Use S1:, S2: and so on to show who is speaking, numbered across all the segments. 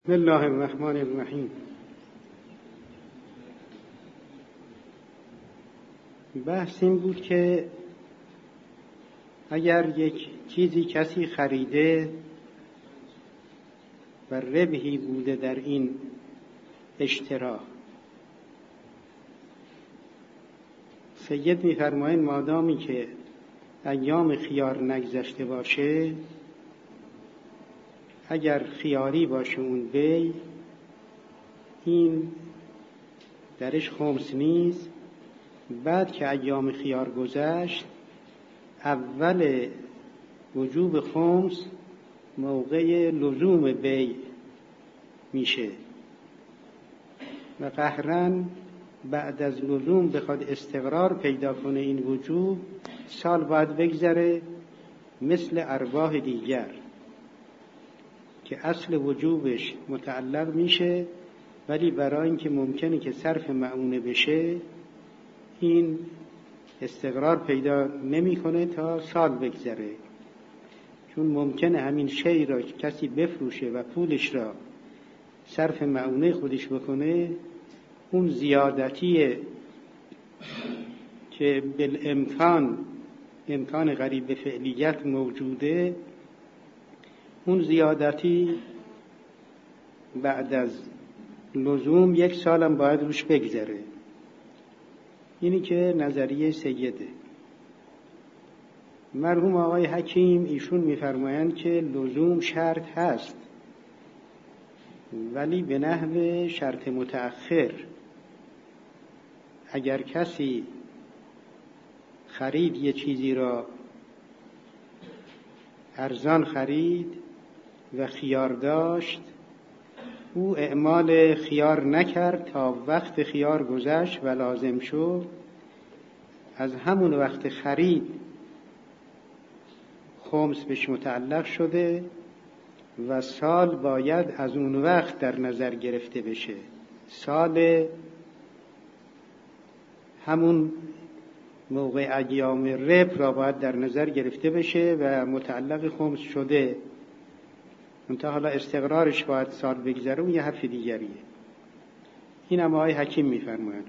S1: بسم الله الرحمن الرحیم. بحث این بود که اگر یک چیزی کسی خریده و ربحی بوده در این اشترا، سید می‌فرمایند مادامی که ایام خیار نگذشته باشه، اگر خیاری باشه اون بی، این درش خمس نیست. بعد که ایام خیار گذشت، اول وجوب خمس موقع لزوم بی میشه و قهرن بعد از لزوم بخواد استقرار پیدا کنه این وجوب، سال باید بگذره مثل ارباح دیگر که اصل وجوبش متعلق میشه، ولی برای اینکه ممکنه که صرف معونه بشه این استقرار پیدا نمیکنه تا سال بگذره، چون ممکنه همین شی را که کسی بفروشه و پولش را صرف معونه خودش بکنه، اون زیادتی که بالامکان امکان قریب به فعلیت موجوده، اون زیادتی بعد از لزوم یک سالم باید روش بگذره. اینی که نظریه سیده. مرحوم آقای حکیم ایشون میفرمایند که لزوم شرط هست، ولی به نحو شرط متأخر. اگر کسی خرید یه چیزی را ارزان خرید و خیار داشت، او اعمال خیار نکرد تا وقت خیار گذشت و لازم شد، از همون وقت خرید خمس بهش متعلق شده و سال باید از اون وقت در نظر گرفته بشه. سال همون موقع ایام رب را باید در نظر گرفته بشه و متعلق خمس شده، منتها حالا استقرارش باید سال بگذره، اون یه حرف دیگریه. این هم آقای حکیم میفرماید.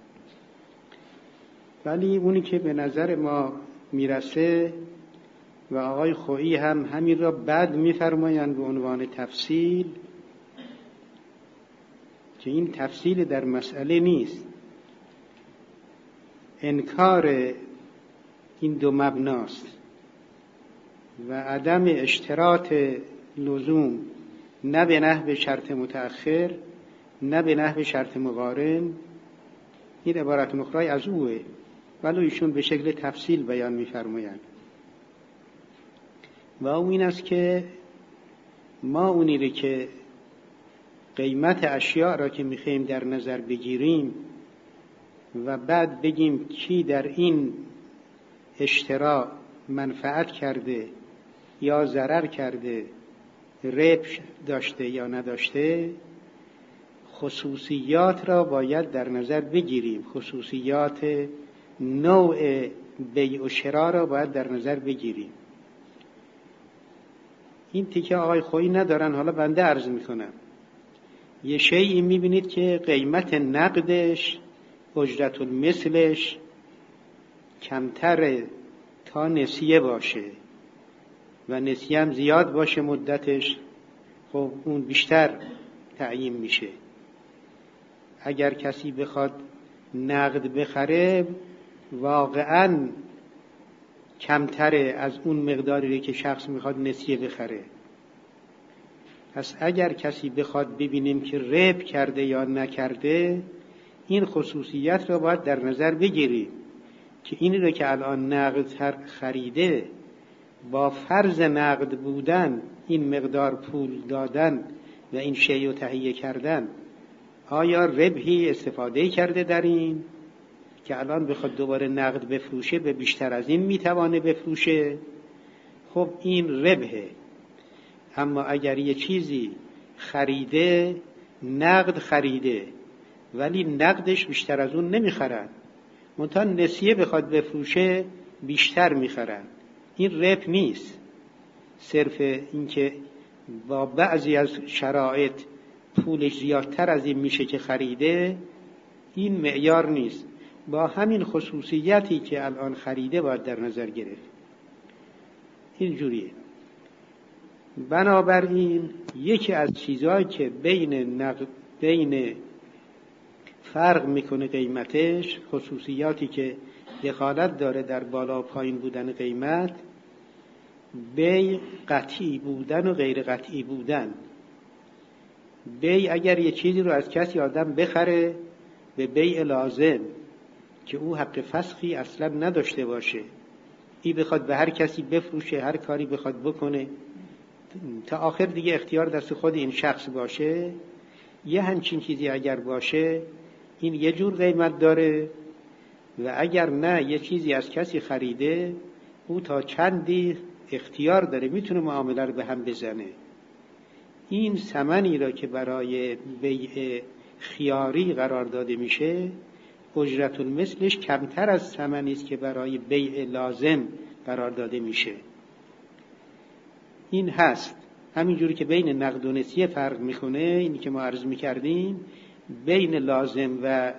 S1: ولی اونی که به نظر ما میرسه و آقای خویی هم همین را بعد میفرمایند به عنوان تفصیل، که این تفصیل در مسئله نیست، انکار این دو مبناست و عدم اشتراط لزوم، نه به نحو شرط متأخر نه به نحو شرط مقارن. این عبارت مخرای از اوه، ولی ایشون به شکل تفصیل بیان می‌فرمایند. و اون این است که ما اونی رو که قیمت اشیاء را که می‌خوایم در نظر بگیریم و بعد بگیم کی در این اشترا منفعت کرده یا ضرر کرده، ربح داشته یا نداشته، خصوصیات را باید در نظر بگیریم. خصوصیات نوع بیع و شرا را باید در نظر بگیریم. این تیکه آقای خویی ندارن، حالا بنده عرض میکنم. یه شیئی میبینید که قیمت نقدش، اجرت المثلش کمتر تا نسیه باشه و نسیه هم زیاد باشه مدتش، خب اون بیشتر تعیین میشه. اگر کسی بخواد نقد بخره، واقعاً کمتره از اون مقداری که شخص میخواد نسیه بخره. پس اگر کسی بخواد ببینیم که ربح کرده یا نکرده، این خصوصیت را باید در نظر بگیریم که اینی رو که الان نقد خریده، با فرض نقد بودن این مقدار پول دادن و این شیء رو تهیه کردن، آیا ربحی استفاده کرده در این که الان بخواد دوباره نقد بفروشه به بیشتر از این میتوانه بفروشه؟ خب این ربحه. اما اگر یه چیزی خریده، نقد خریده ولی نقدش بیشتر از اون نمیخرن، منتها نسیه بخواد بفروشه بیشتر میخرن، این ربح نیست. صرف این که با بعضی از شرایط پولش زیادتر از این میشه که خریده، این معیار نیست. با همین خصوصیتی که الان خریده باید در نظر گرفت. این جوریه. بنابراین یکی از چیزهایی که بین فرق میکنه قیمتش، خصوصیاتی که دخالت داره در بالا و پایین بودن قیمت، بیع قطعی بودن و غیر قطعی بودن. بیع اگر یه چیزی رو از کسی آدم بخره به بیع لازم که او حق فسخی اصلا نداشته باشه، این بخواد به هر کسی بفروشه، هر کاری بخواد بکنه، تا آخر دیگه اختیار دست خود این شخص باشه، یه همچین چیزی اگر باشه این یه جور قیمت داره. و اگر نه یه چیزی از کسی خریده، او تا چندی اختیار داره، میتونه معامله رو به هم بزنه. این ثمنی را که برای بیع خیاری قرار داده میشه، اجرت المثلش کمتر از ثمنی است که برای بیع لازم قرار داده میشه. این هست. همینجوری که بین نقد و نسیه فرق میکنه، اینی که ما عرض میکردیم، بین لازم و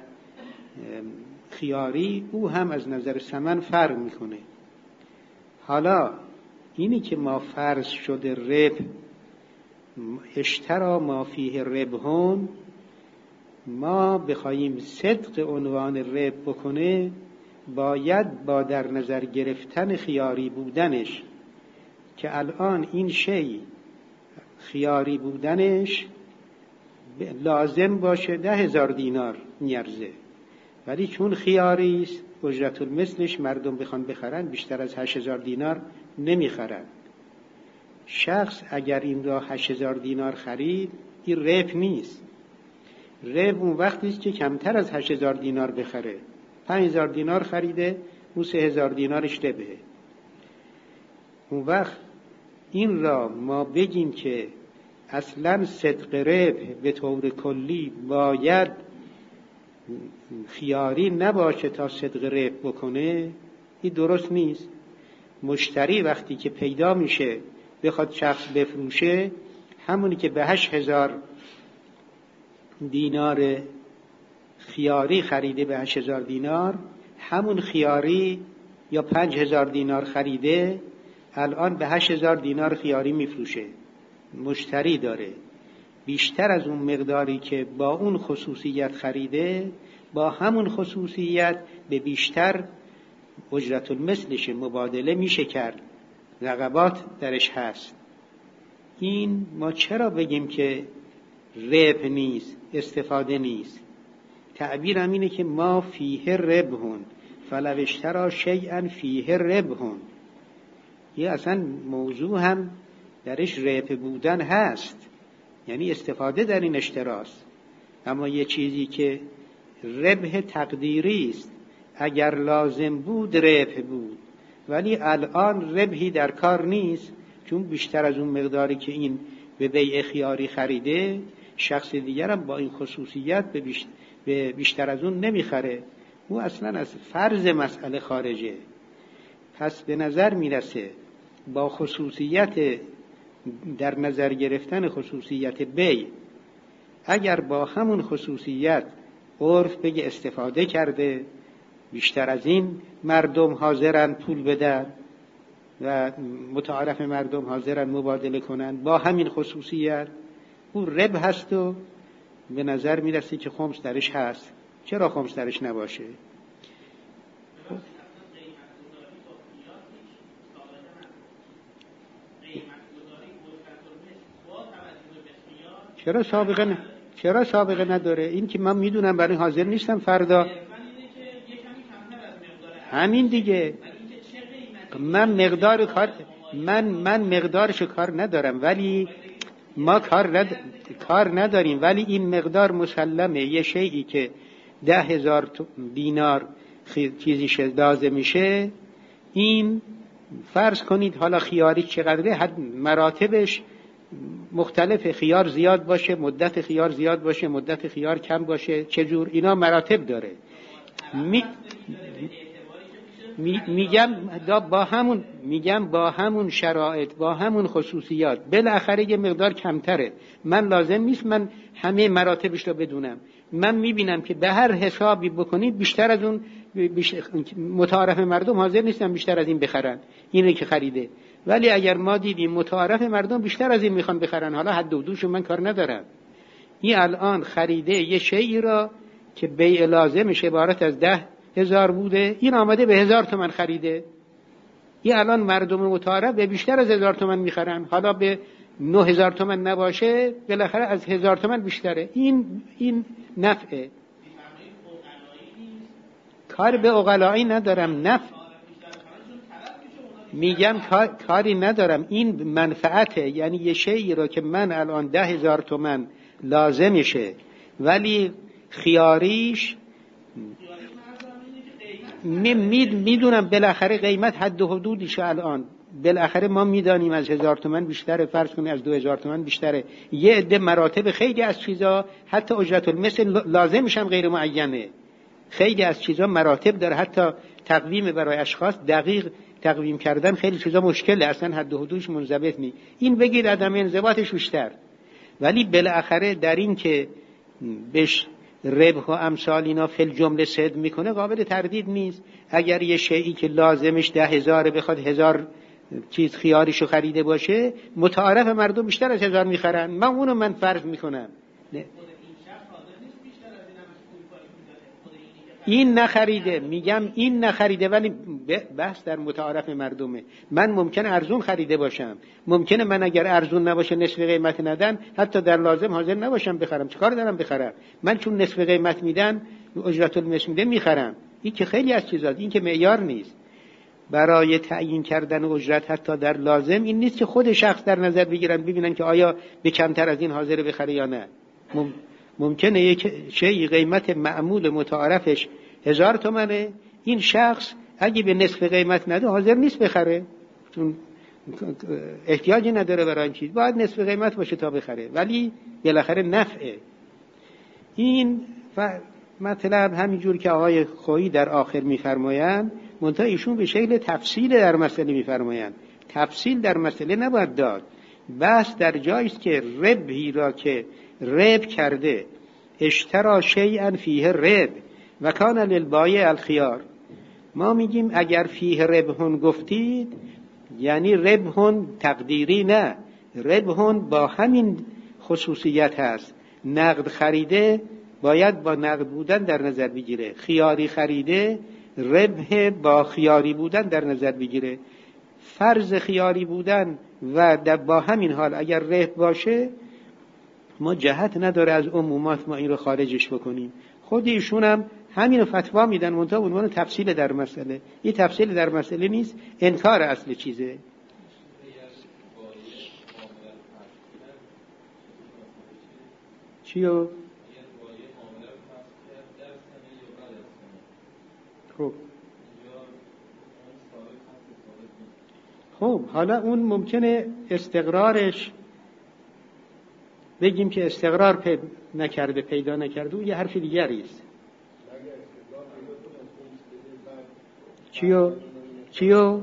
S1: خیاری او هم از نظر ثمن فرق میکنه. حالا اینی که ما فرض شده ربح، اشترا ما فیه ربحون، ما بخوایم صدق عنوان ربح بکنه، باید با در نظر گرفتن خیاری بودنش، که الان این شی خیاری بودنش لازم باشه 10,000 دینار میارزه، ولی چون خیاری است اجرت المثلش مردم بخوان بخرن بیشتر از 8,000 دینار نمیخرن. شخص اگر این را 8,000 دینار خرید، این ربح نیست. ربح اون وقتی است که کمتر از 8,000 دینار بخره. 5,000 دینار خریده، اون 3,000 دینارش ربحه. اون وقت این را ما بگیم که اصلا صدق ربح به طور کلی باید خیاری نباشه تا صدق ربح بکنه، این درست نیست. مشتری وقتی که پیدا میشه بخواد شخص بفروشه، همونی که به 8,000 دینار خیاری خریده، به 8,000 دینار، همون خیاری یا 5,000 دینار خریده، الان به 8,000 دینار خیاری میفروشه. مشتری داره. بیشتر از اون مقداری که با اون خصوصیت خریده، با همون خصوصیت به بیشتر اجرت المثلش مبادله میشه کرد. رقبات درش هست. این ما چرا بگیم که ربح نیست، استفاده نیست؟ تعبیرم اینه که ما فیه ربحون فلو اشتری شیئا فیه ربحون. یه اصلا موضوع هم درش ربح بودن هست، یعنی استفاده در این اشتراست. اما یه چیزی که ربح تقدیری است، اگر لازم بود ربح بود، ولی الان ربحی در کار نیست، چون بیشتر از اون مقداری که این به بیع خیاری خریده، شخص دیگر هم با این خصوصیت به بیشتر از اون نمیخره. او اصلا از فرض مسئله خارجه. پس به نظر میرسه با خصوصیت در نظر گرفتن خصوصیت بیع، اگر با همون خصوصیت عرف بگه استفاده کرده، بیشتر از این مردم حاضرن پول بدن و متعارف مردم حاضرن مبادله کنن با همین خصوصیت، اون ربح هست و به نظر میرسه که خمس درش هست. چرا خمس درش نباشه؟ چرا سابقه نداره؟ این که من میدونم برای حاضر نیستم فردا. همین دیگه. من مقدارشو کار ندارم، ولی ما کار نداریم، ولی این مقدار مسلمه. یه شیئی که 10,000 دینار چیزیش لازم میشه، این فرض کنید حالا خیاری چقدره، حد مراتبش مختلف، خیار زیاد باشه، مدت خیار زیاد باشه، مدت خیار کم باشه، چجور، اینا مراتب داره. میگم با همون شرایط، با همون خصوصیات بالاخره یه مقدار کمتره. من لازم نیست من همه مراتبش رو بدونم. من میبینم که به هر حسابی بکنید بیشتر از اون متعارف مردم حاضر نیستن بیشتر از این بخرن، اینه که خریده. ولی اگر ما دیدیم متعارف مردم بیشتر از این میخوان بخرن، حالا حد و حدودش من کار ندارم. این الان خریده یه شیئی را که بیع لازمش عبارت از 10,000 بوده، این آمده به 1000 تومان خریده. این الان مردم متعارف به بیشتر از 1000 تومان میخرن، حالا به 9000 تومان نباشه بالاخره از 1000 تومان بیشتره. این نفعه. کار به عقلایی ندارم، نفع میگم کاری ندارم، این منفعته. یعنی یه شیئی رو که من الان 10,000 تومان لازمشه ولی خیاریش میدونم بالاخره قیمت حد و حدودشه. الان بالاخره ما میدانیم از 1000 تومان بیشتره، فرض کنید از 2000 تومان بیشتره. یه عده مراتب خیلی از چیزا حتی اجرت المثل لازمش هم غیر معینه. خیلی از چیزا مراتب داره، حتی تقویم برای اشخاص دقیق تقویم کردن خیلی چیزا مشکله، اصلا حد و حدودش منضبط نیست. این بگید عدم انضباطش بیشتر. ولی بالاخره در این که بهش ربح و امثال اینا فی الجمله صد میکنه قابل تردید نیست. اگر یه شیئی که لازمش 10,000 بخواد 1000 چیز خیاریشو خریده باشه، متعارف مردم بیشتر از 1000 میخرن. من فرض میکنم این نخریده، میگم این نخریده، ولی بحث در متعارف مردمه. من ممکنه ارزون خریده باشم، ممکنه من اگر ارزون نباشه نصف قیمت ندن حتی در لازم حاضر نباشم بخرم. چیکار دارم بخرم؟ من چون نصف قیمت میدن اجرت المثل میده میخرم. این که خیلی از چیزات، این که معیار نیست برای تعیین کردن اجرت حتی در لازم. این نیست که خود شخص در نظر بگیرن ببینن که آیا به کمتر از این حاضر بخره یا نه. ممکنه یک شیء قیمت معمول متعارفش 1000 تومانه، این شخص اگه به نصف قیمت نده حاضر نیست بخره، چون احتیاجی نداره برای این چیز، باید نصف قیمت باشه تا بخره، ولی بالاخره نفعه. این مطلب همینجور که آقای خویی در آخر میفرمایند، منتها ایشون به شکل تفصیل در مسئله میفرمایند. تفصیل در مسئله نباید داد. بحث در جایی است که ربحی را که رب کرده، اشترا شیئا فیه رب و کان للبایع الخیار. ما میگیم اگر فیه ربحون گفتید یعنی ربحون تقدیری نه، ربحون با همین خصوصیت هست. نقد خریده باید با نقد بودن در نظر بگیره، خیاری خریده ربح با خیاری بودن در نظر بگیره. فرض خیاری بودن و با همین حال اگر ربح باشه، ما جهت نداره از عمومات ما این رو خارجش بکنیم. خود ایشون هم همین رو فتوا میدن، منتها عنوان تفصیل در مسئله. این تفصیل در مسئله نیست، انکار اصل چیزه. چیو؟ خب حالا اون ممکنه استقرارش بگیم که استقرار نکرده، پیدا نکرده، اون یه حرف دیگری است. چیو؟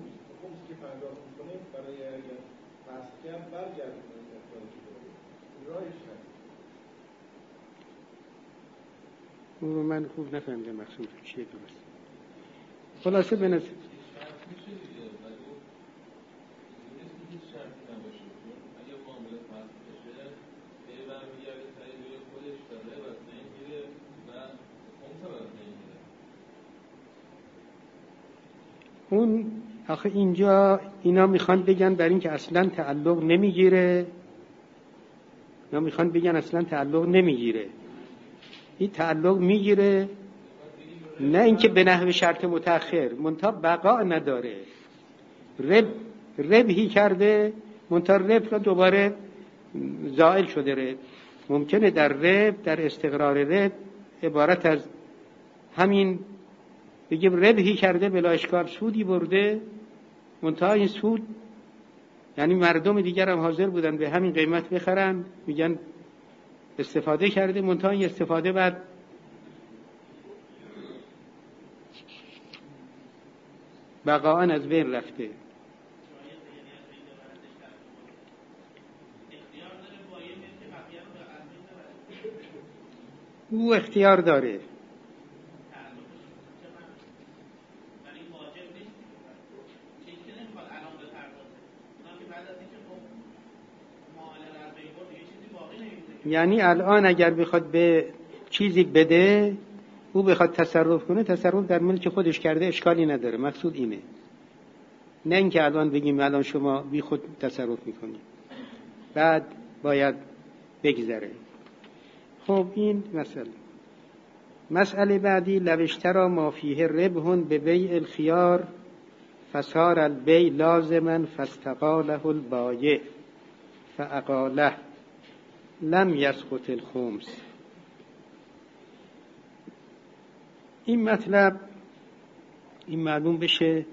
S1: من خوب نفهمیدم مقصود چیه درست. خلاصه به نظر اون آخه اینجا اینا میخوان بگن برای اینکه اصلا تعلق نمیگیره، اینا میخوان بگن اصلا تعلق نمیگیره. این تعلق میگیره، نه اینکه به نحو شرط متأخر، منتها بقا نداره. ربحی کرده منتها ربح را دوباره زائل شده. ربح ممکنه در ربح، در استقرار ربح عبارت از همین بگیم ربحی کرده بلا اشکال، سودی برده، منتها این سود یعنی مردم دیگر هم حاضر بودن به همین قیمت بخرن، میگن استفاده کرده، منتها این استفاده بعد بقاءً از بین رفته. او اختیار داره. یعنی الان اگر بخواد به چیزی بده، او بخواد تصرف کنه، تصرف در ملک خودش کرده، اشکالی نداره. مقصود اینه، نه اینکه الان بگیم الان شما بی خود تصرف میکنی، بعد باید بگذره. خب این مسئله بعدی، لو اشتری ما فیه ربح به بیع الخیار فصار البیع لازما فاستقاله البایع فاقاله لم یسقط الخمس. این مطلب این معلوم بشه،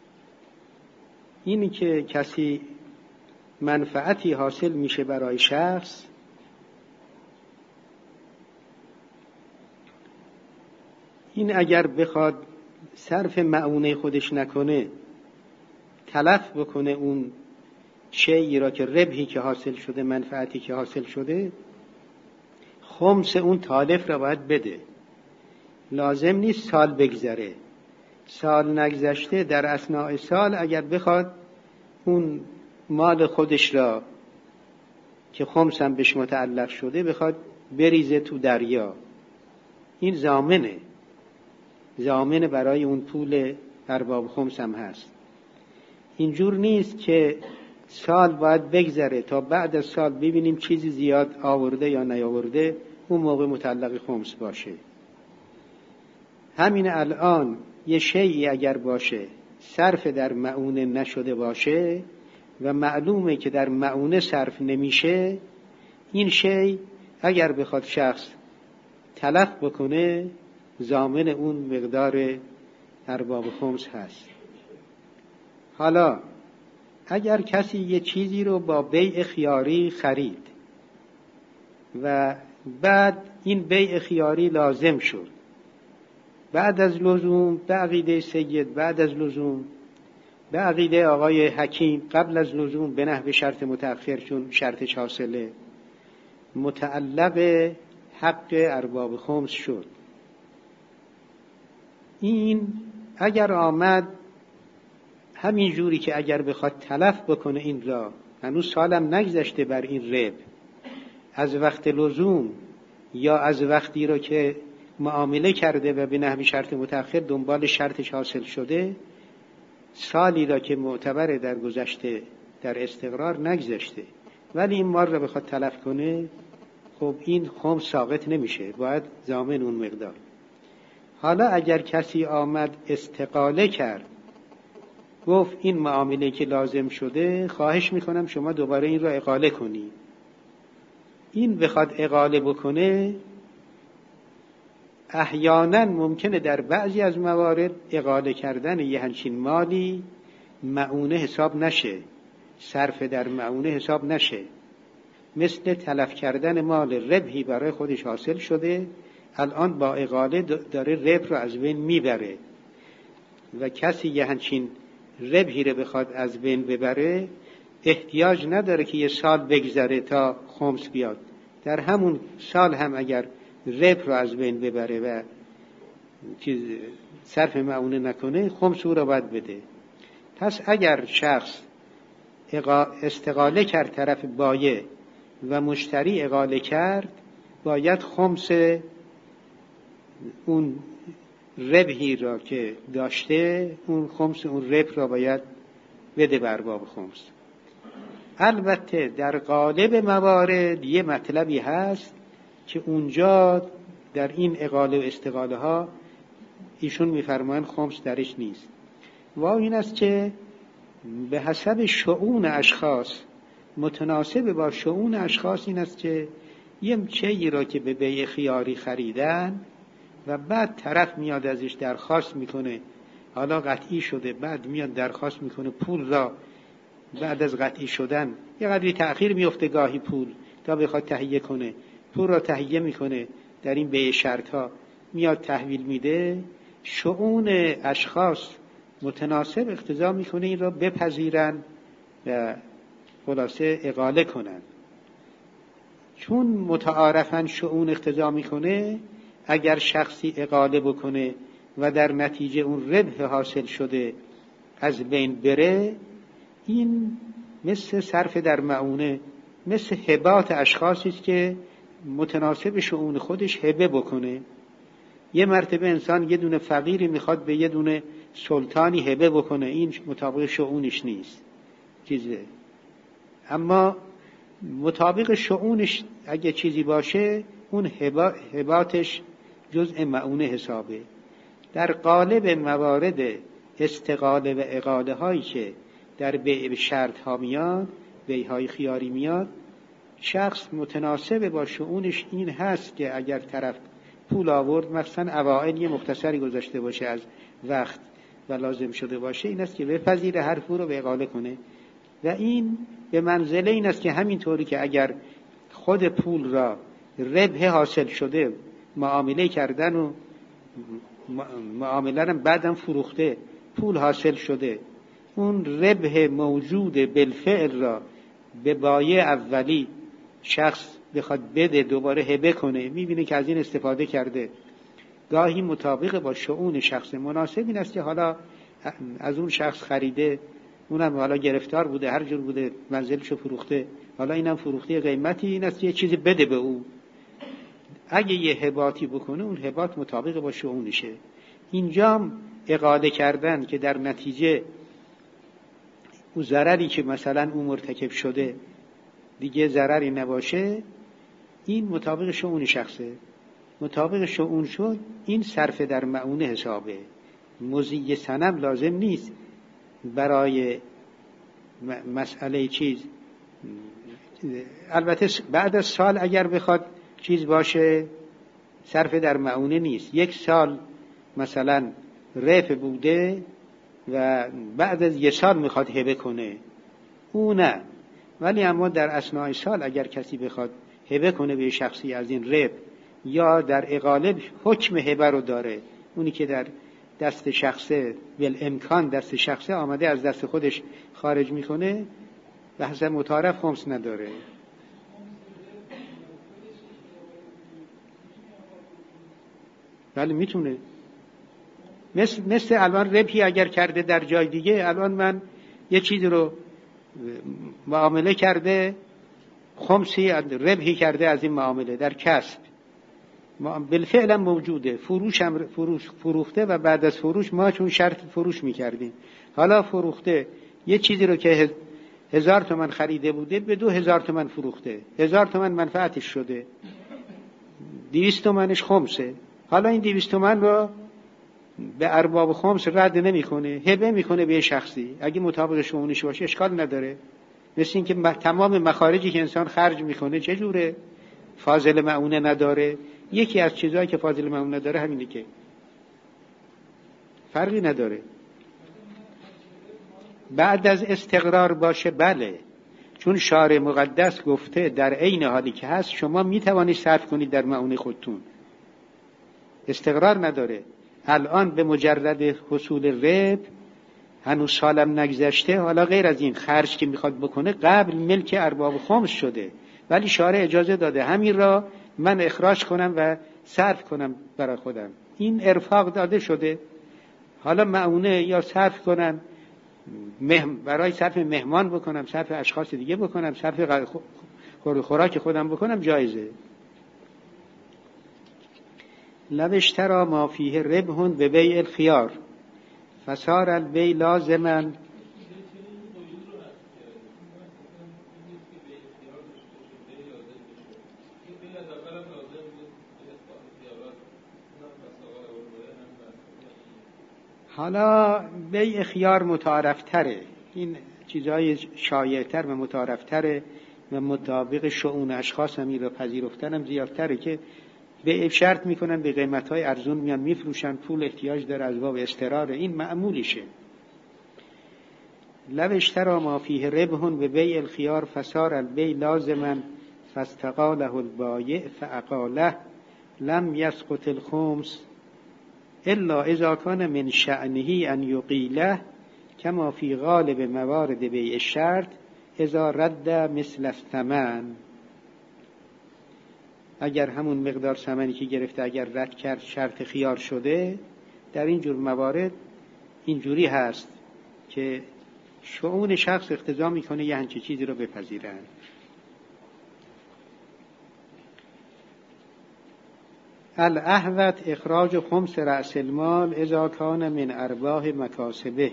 S1: اینی که کسی منفعتی حاصل میشه برای شخص، این اگر بخواد صرف معونه خودش نکنه، تلف بکنه اون شیئی را که ربحی که حاصل شده، منفعتی که حاصل شده، خمس اون تالف را باید بده. لازم نیست سال بگذره. سال نگذشته در اثناء سال اگر بخواد اون مال خودش را که خمس هم بهش متعلق شده بخواد بریزه تو دریا، این ضامن برای اون پول ارباب خمس هم هست. اینجور نیست که سال باید بگذره تا بعد از سال ببینیم چیزی زیاد آورده یا نیاورده، اون موقع متعلق خمس باشه. همین الان یه شیئی اگر باشه صرف در معونه نشده باشه و معلومه که در معونه صرف نمیشه، این شیء اگر بخواد شخص تلف بکنه، ضامن اون مقدار ارباب خمس هست. حالا اگر کسی یه چیزی رو با بیع خیاری خرید و بعد این بیع خیاری لازم شد، بعد از لزوم به عقیده سید، بعد از لزوم به عقیده آقای حکیم، قبل از لزوم به نحو شرط متأخر چون شرطش حاصله، متعلق حق ارباب خمس شد. این اگر آمد همین جوری که اگر بخواد تلف بکنه این را، هنوز سالم نگذشته بر این رب، از وقت لزوم یا از وقتی را که معامله کرده و به نحو شرط متأخر دنبال شرطش حاصل شده، سالی را که معتبر در گذشته در استقرار نگذشته، ولی این مال را بخواد تلف کنه، خب این خمس ساقط نمیشه، باید ضامن اون مقدار. حالا اگر کسی آمد استقاله کرد، گفت این معامله که لازم شده خواهش میکنم شما دوباره این را اقاله کنی، این بخواد اقاله بکنه، احیانا ممکنه در بعضی از موارد اقاله کردن یه همچین مالی معونه حساب نشه، صرف در معونه حساب نشه، مثل تلف کردن مال ربحی برای خودش حاصل شده، الان با اقاله داره ربح رو از بین میبره و کسی یه همچین ربحی رو بخواد از بین ببره، احتیاج نداره که یه سال بگذره تا خمس بیاد، در همون سال هم اگر ربح رو از بین ببره و صرف معونه نکنه، خمس او رو باید بده. پس اگر شخص استقاله کرد طرف بایع و مشتری اقاله کرد، باید خمس اون ربحی را که داشته، اون خمس اون ربح را باید بده بر ارباب خمس. البته در غالب موارد یه مطلبی هست که اونجا در این اقاله و استقاله ها ایشون میفرمایند خمس درش نیست، و این است که به حسب شؤون اشخاص، متناسب با شؤون اشخاص این است که یه چیزی را که به بیع خیاری خریدن و بعد طرف میاد ازش درخواست میکنه، حالا قطعی شده، بعد میاد درخواست میکنه پول را بعد از قطعی شدن، یه قدری تأخیر میفته گاهی پول تا بخواد تهیه کنه، پول را تهیه میکنه، در این بیع شرط ها میاد تحویل میده. شؤون اشخاص متناسب اقتضا میکنه این را بپذیرن و خلاصه اقاله کنن. چون متعارفاً شؤون اقتضا میکنه اگر شخصی اقاله بکنه و در نتیجه اون ربح حاصل شده از بین بره، این مثل صرف در مؤونه، مثل هبات اشخاصی است که متناسب شؤون خودش هبه بکنه. یه مرتبه انسان یه دونه فقیری میخواد به یه دونه سلطانی هبه بکنه، این مطابق شؤونش نیست چیزه. اما مطابق شؤونش اگه چیزی باشه اون هباتش جزء مؤونه حسابه. در قالب موارد استقاله و اقاله هایی که در بیع شرط ها میاد، بیع های خیاری میاد، شخص متناسب با شؤونش این هست که اگر طرف پول آورد، مثلا اوائل یه مختصری گذاشته باشه از وقت و لازم شده باشه، این است که بپذیره هر پول رو به اقاله کنه. و این به منزله این است که همینطوری که اگر خود پول را ربح حاصل شده معامله کردن و معامله را بعدم فروخته پول حاصل شده، اون ربح موجود بالفعل را به بایع اولی شخص بخواد بده دوباره هبه کنه، میبینه که از این استفاده کرده. گاهی مطابق با شؤون شخص مناسب این است که حالا از اون شخص خریده، اونم حالا گرفتار بوده، هر جور بوده منزلشو فروخته، حالا اینم فروخته قیمتی، این است یه چیزی بده به او. اگه یه هباتی بکنه اون هبات مطابق با شؤونشه. اینجام اقاله کردن که در نتیجه اون ضرری که مثلا اون مرتکب شده دیگه ضرری نباشه، این مطابق شؤون شخصه. مطابق شؤون شد این صرف در مؤونه حسابه. مزی صنم لازم نیست برای مسئله چیز. البته بعد از سال اگر بخواد چیز باشه صرف در مؤونه نیست. یک سال مثلا رفع بوده و بعد از یک سال میخواد هبه کنه، او نه. ولی اما در اثناء سال اگر کسی بخواد هبه کنه به شخصی از این ربح، یا در اقاله حکم هبه رو داره، اونی که در دست شخصه بالامکان دست شخصه آمده از دست خودش خارج میکنه، به حسب متعارف خمس نداره. ولی میتونه مثل الان ربحی اگر کرده در جای دیگه، الان من یه چیزی رو معامله کرده، خمسی ربحی کرده از این معامله در کسب، بالفعل موجوده، فروخته و بعد از فروش ما چون شرط فروش میکردیم، حالا فروخته یه چیزی رو که 1000 تومان خریده بوده به 2000 تومان فروخته، 1000 تومان منفعتش شده، 200 تومانش خمسه. حالا این 200 تومان رو به ارباب خمس رد نمیکنه، هبه میکنه به شخصی. اگه مطابق شؤونش باشه اشکال نداره. مثل این که تمام مخارجی که انسان خرج میکنه چجوره؟ فاضل مؤونه نداره. یکی از چیزهایی که فاضل مؤونه نداره همینه که فرقی نداره. بعد از استقرار باشه بله، چون شارع مقدس گفته در عین حالی که هست شما میتوانید صرف کنید در مؤونه خودتون، استقرار نداره. الان به مجرد حصول ربح هنوز سالم نگذشته، حالا غیر از این خرج که میخواد بکنه قبل ملک ارباب خمس شده، ولی شارع اجازه داده همین را من اخراج کنم و صرف کنم برای خودم. این ارفاق داده شده. حالا مؤونه یا صرف کنم برای صرف مهمان بکنم، صرف اشخاص دیگه بکنم، صرف خوراک خودم بکنم، جایزه. لو اشتری ما فیه ربح به بیع الخیار فصار البیع لازما. حالا بیع خیار متعارفتره، این چیزهای شایع‌تر و متعارفتره و مطابق شؤون اشخاص هم این رو پذیرفتن هم زیادتره که به شرط میکنن به قیمتهای ارزون میان میفروشن، پول احتیاج داره از باب استقرار، این معمولیشه. لو اشتری ما فیه ربح به بیع الخیار فصار البیع لازما فاستقاله البایع فاقاله لم یسقط الخمس الا اذا کان من شأنه ان یقیله کما فی غالب موارد بیع الشرط اذا رد مثل الثمن. اگر همون مقدار ثمنی که گرفته اگر رد کرد شرط خیار شده، در این جور موارد اینجوری هست که شؤون شخص اقتضا میکنه یه همچین چیزی رو بپذیرن. الاحوط اخراج خمس رأس المال اذا کان من ارباح مکاسبه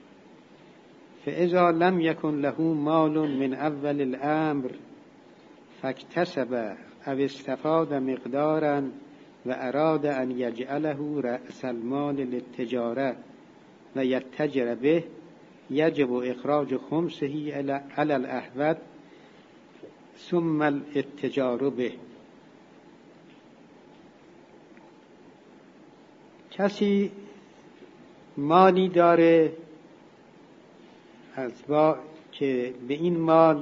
S1: فاذا لم یکن له مال من اول الامر فاکتسب او استفاد مقدارا و اراد ان یجعله رأس المال للتجاره و یتجر به یجب اخراج خمسه علی الاحوط ثم الاتجار به. کسی مالی داره که به این مال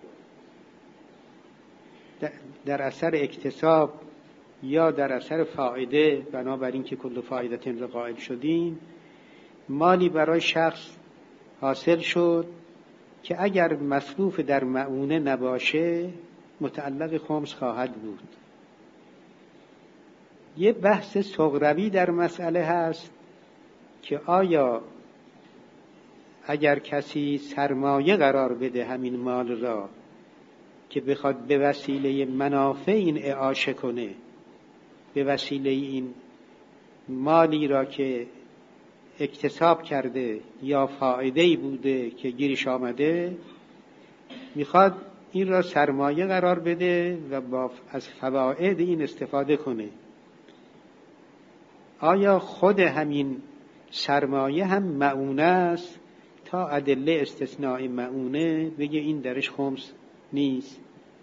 S1: در اثر اکتساب یا در اثر فایده، بنابراین که کل فایدتین را قائل شدیم، مالی برای شخص حاصل شد که اگر مصروف در مؤونه نباشه متعلق خمس خواهد بود. یه بحث صغروی در مسئله هست که آیا اگر کسی سرمایه قرار بده همین مال را که بخواد به وسیله منافع این اعاشه کنه، به وسیله این مالی را که اکتساب کرده یا فایده‌ای بوده که گیرش آمده، میخواد این را سرمایه قرار بده و از فواید این استفاده کنه، آیا خود همین سرمایه هم مؤونه است تا ادله استثناء مؤونه بگه این درش خمس نیست؟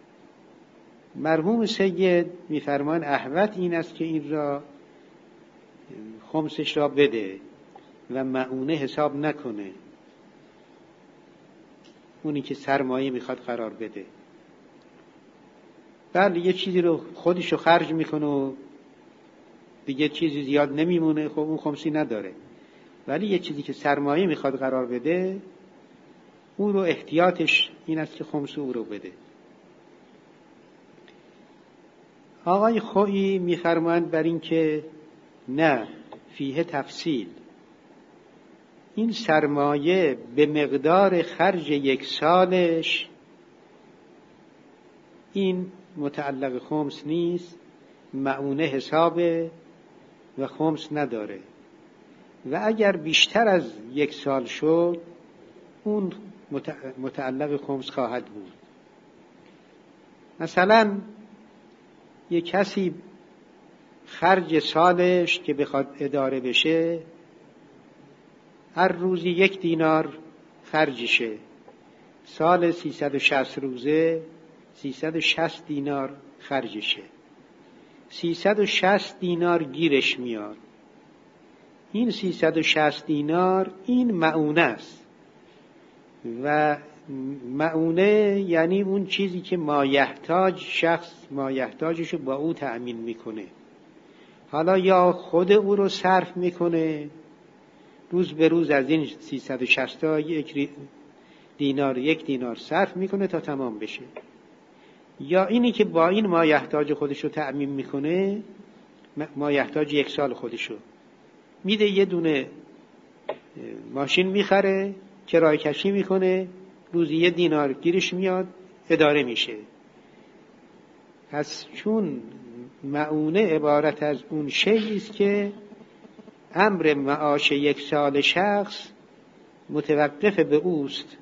S1: مرحوم سید میفرمان احوط این است که این را خمسش را بده و مؤونه حساب نکنه، اونی که سرمایه میخواد قرار بده. بله یه چیزی رو خودش رو خرج میکنه و دیگه چیزی زیاد نمیمونه، خب اون خمسی نداره. ولی یه چیزی که سرمایه میخواد قرار بده، اون رو احتیاطش این است که خمس او رو بده. آقای خویی میفرمایند بر این که نه، فیه تفصیل، این سرمایه به مقدار خرج یک سالش این متعلق خمس نیست، مؤونه حسابه و خمس نداره. و اگر بیشتر از یک سال شد اون متعلق خمس خواهد بود. مثلا یک کسی خرج سالش که بخواد اداره بشه هر روزی 1 دینار خرجشه، سال 360 روزه 360 دینار خرجشه، 360 دینار گیرش میاد. این 360 دینار این مؤونه است و مؤونه یعنی اون چیزی که مایحتاج شخص مایحتاجشو با او تأمین میکنه. حالا یا خود او رو صرف میکنه، روز به روز از این 360 تا 1 دینار صرف میکنه تا تمام بشه، یا اینی که با این مایحتاج خودشو تأمین میکنه، مایحتاج 1 سال خودشو میده، یه دونه ماشین میخره، کرایه کشی میکنه، روزی 1 دینار گیرش میاد، اداره میشه. پس چون مؤونه عبارت از اون شیئی است که امر معاش 1 سال شخص متوقف به اوست،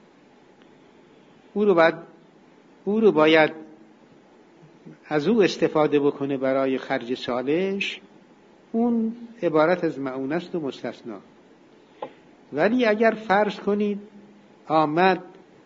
S1: او رو باید از او استفاده بکنه برای خرج سالش، اون عبارت از مؤونه است و مستثنا. ولی اگر فرض کنید آمد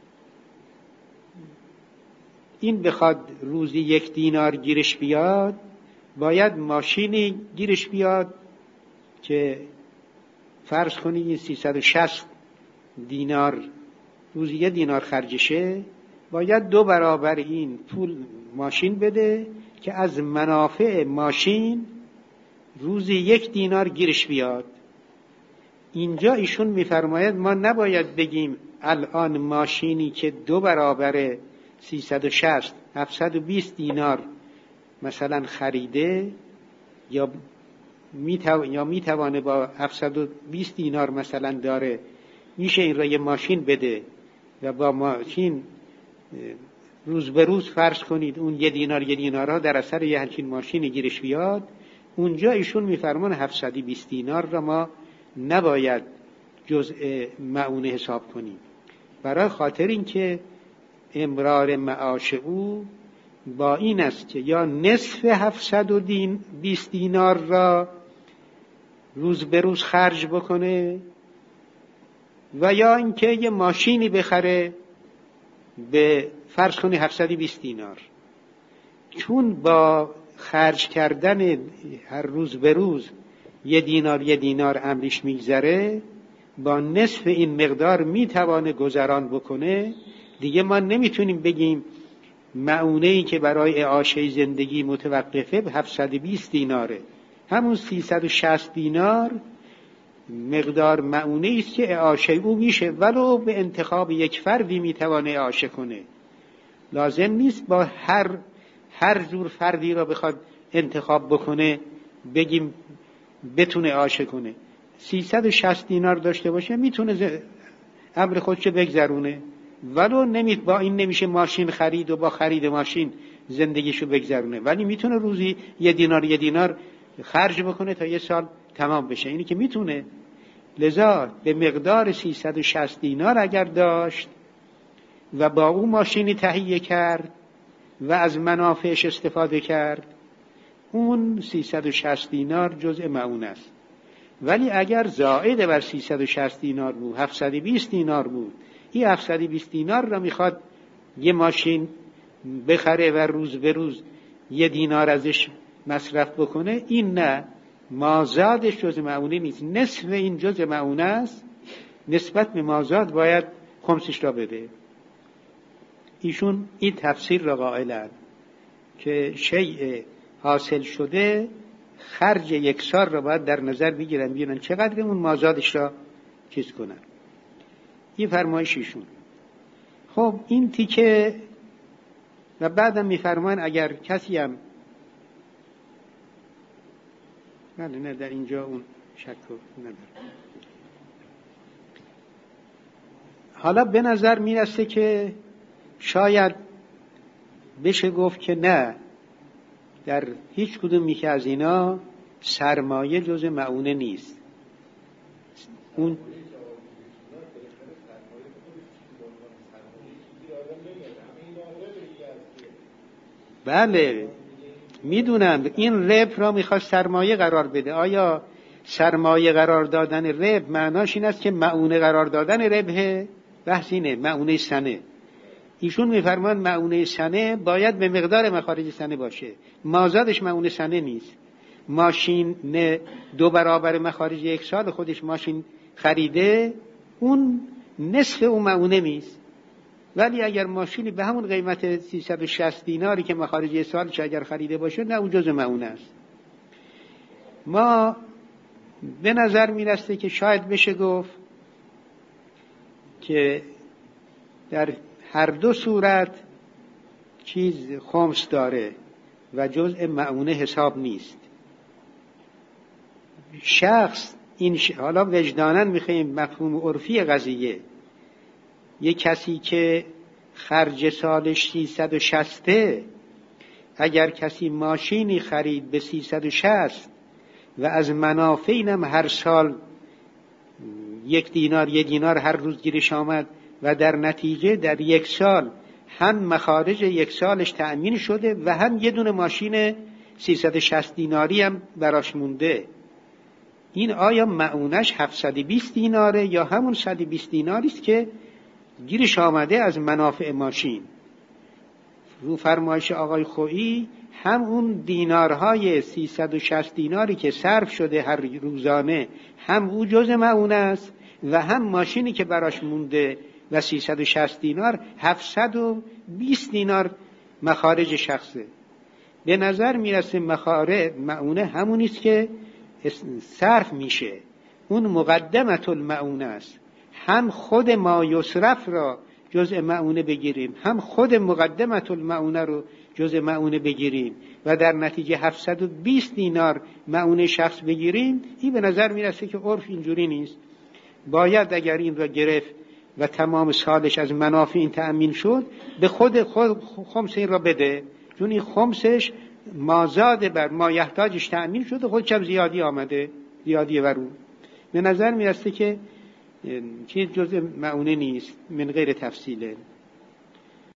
S1: این بخواد روزی 1 دینار گیرش بیاد، باید ماشینی گیرش بیاد که فرض کنید این 360 دینار روزی 1 دینار خرجشه، باید 2 برابر این پول ماشین بده که از منافع ماشین روزی 1 دینار گیرش بیاد. اینجا ایشون میفرماید ما نباید بگیم الان ماشینی که 2 برابر 360 720 دینار مثلا خریده یا میتوانه با 720 دینار مثلا داره، میشه این را یه ماشین بده و با ماشین روز به روز فرض کنید اون 1 دینار ها در اثر یه همچین ماشینی گیرش بیاد. اونجا ایشون میفرمان 720 دینار را ما نباید جزء معونه حساب کنیم، برای خاطر اینکه امرار معاش او با این است که یا نصف 720 دینار را روز به روز خرج بکنه و یا اینکه یه ماشینی بخره به فرض کنی 720 دینار. چون با خرج کردن هر روز به روز 1 دینار امریش میگذره، با نصف این مقدار میتوانه گذران بکنه. دیگه ما نمیتونیم بگیم معونه‌ای که برای اعاشه زندگی متوقفه 720 دیناره. همون 360 دینار مقدار معونه‌ای است که اعاشه او میشه، ولو به انتخاب یک فردی میتوانه اعاشه کنه. لازم نیست با هر جور فردی را بخواد انتخاب بکنه بگیم بتونه اعاشه کنه. 360 دینار داشته باشه میتونه امر خودشو بگذرونه، ولو با این نمیشه ماشین خرید و با خرید ماشین زندگیشو بگذرونه، ولی میتونه روزی 1 دینار خرج بکنه تا 1 سال تمام بشه. اینی که میتونه. لذا به مقدار 360 دینار اگر داشت و با او ماشینی تهیه کرد و از منافعش استفاده کرد، اون 360 دینار جزء معونه است. ولی اگر زائد بر 360 دینار بود، 720 دینار بود، این 720 دینار را میخواد یه ماشین بخره و روز به روز 1 دینار ازش مصرف بکنه، این نه، مازادش جزء معونه نیست، نصف این جزء معونه است. نسبت به مازاد باید خمسش را بده. ایشون این تفسیر را قائلند که شیء حاصل شده خرج 1 سال را باید در نظر بگیرن چقدر اون مازادش را چیز کنن. این فرمایش ایشون. خب این تیکه و بعدم میفرمان اگر کسی هم نه در اینجا اون شک نداره. حالا به نظر میرسه که شاید بشه گفت که نه، در هیچ کدوم یکی از اینا سرمایه جزء معونه نیست. اون بله میدونم این رب را میخواد سرمایه قرار بده. آیا سرمایه قرار دادن رب معناش این است که معونه قرار دادن ربه؟ بحث اینه، معونه سنه. ایشون میفرمان معونه سنه باید به مقدار مخارج سنه باشه، مازادش معونه سنه نیست. ماشین 2 برابر مخارج 1 سال خودش ماشین خریده، اون نصف اون معونه نیست. ولی اگر ماشینی به همون قیمت 360 دیناری که مخارج 1 سالش اگر خریده باشه، نه اون جزء معونه است. ما به نظر میرسه که شاید بشه گفت که در هر 2 صورت چیز خمس داره و جزء معونه حساب نیست. شخص این حالا وجداناً میخوایم مفهوم عرفی قضیه، یک کسی که خرج سالش 360، اگر کسی ماشینی خرید به 360 و از منافع اینم هر سال 1 دینار هر روز گیرش آمد و در نتیجه در 1 سال هم مخارج 1 سالش تأمین شده و هم 1 دونه ماشین 360 دیناری هم براش مونده، این آیا معونش 720 دیناره یا همون 120 دیناری است که گیرش آمده از منافع ماشین؟ رو فرمایش آقای خویی هم اون دینارهای 360 دیناری که صرف شده هر روزانه، هم او جزء معونه است و هم ماشینی که براش مونده و 360 دینار 720 دینار مخارج شخصه. به نظر میرسه مخارج معونه همونیست که صرف میشه، اون مقدمت المعونه است. هم خود ما یصرف را جزء معونه بگیریم، هم خود مقدمت المعونه رو جزء معونه بگیریم و در نتیجه 720 دینار معونه شخص بگیریم، این به نظر میرسه که عرف اینجوری نیست. باید اگر این را گرفت و تمام سالش از منافع این تأمین شد، به خود خمس این را بده، چون این خمسش مازاد بر ما یحتاجش تأمین شده، خودش هم زیادی آمده، زیادی ورو. به نظر میرسه که چیز جزء معونه نیست من غیر تفصیله.